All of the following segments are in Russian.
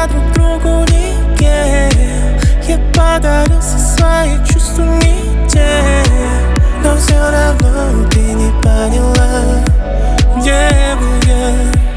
останемся друг другу нигде. Я подарился свои чувства не те, но все равно ты не поняла, где был я.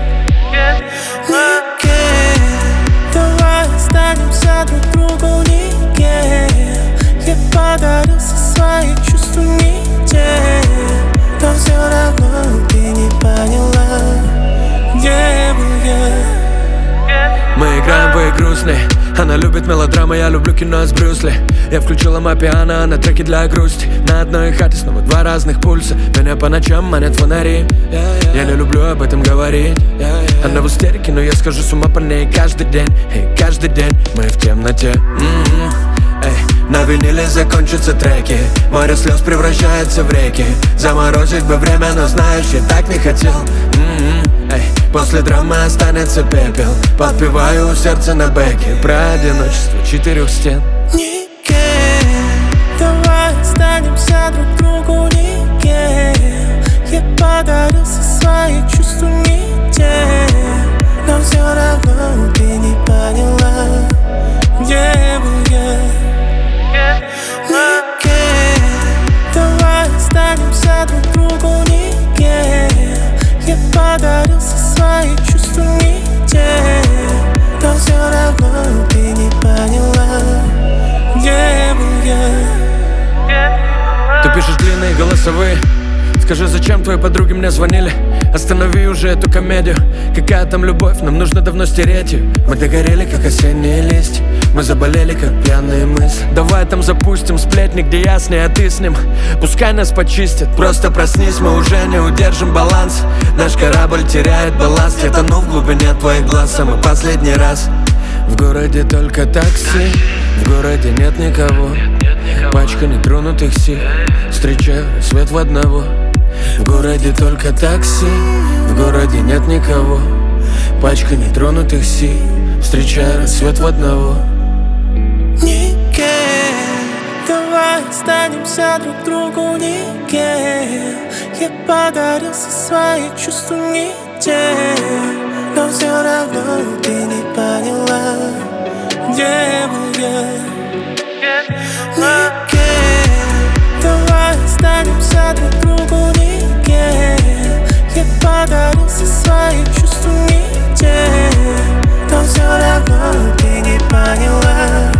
Нигде. Давай останемся друг другу нигде. Я подарился свои чувства не те, но все равно ты не поняла, где был я. Мы играем в игру сны. Она любит мелодрамы, я люблю кино с Брюс Ли. Я включила Мапиано на треки для грусти. На одной хате снова два разных пульса. Меня по ночам манят фонари. Я не люблю об этом говорить. Она в истерике, но я схожу с ума по ней каждый день. Каждый день мы в темноте. На виниле закончатся треки. Море слез превращается в реки. Заморозить бы время, но знаешь, я так не хотел. После драмы останется пепел. Подпеваю у сердца на бэке про одиночество 4 стен. Нигде. Давай останемся друг другу нигде. Я подарился свои чувства не те, но все равно ты не поняла, где был я. Нигде. Давай останемся друг другу нигде. Я подарился свои чувства не те, но все равно ты не поняла, где был я. Ты пишешь длинные голосовые. Скажи, зачем твои подруги мне звонили? Останови уже эту комедию. Какая там любовь, нам нужно давно стереть ее. Мы догорели, как осенние листья. Мы заболели, как пьяные мысли. Давай там запустим сплетни, где я с ней, а ты с ним. Пускай нас почистят, просто проснись. Мы уже не удержим баланс. Наш корабль теряет балласт. Я тону в глубине твоих глаз самый последний раз. В городе только такси, в городе нет никого. Пачка нетронутых сил, встречаю свет в одного. В городе только такси, в городе нет никого. Пачка нетронутых сил, встречаю рассвет в одного. Нигде. Давай останемся друг другу нигде. Я подарился свои чувства не те, но все равно ты не поняла, где был я. Нигде. Давай останемся друг другу нигде. Я подарился свои чувства не те, но все равно ты не поняла,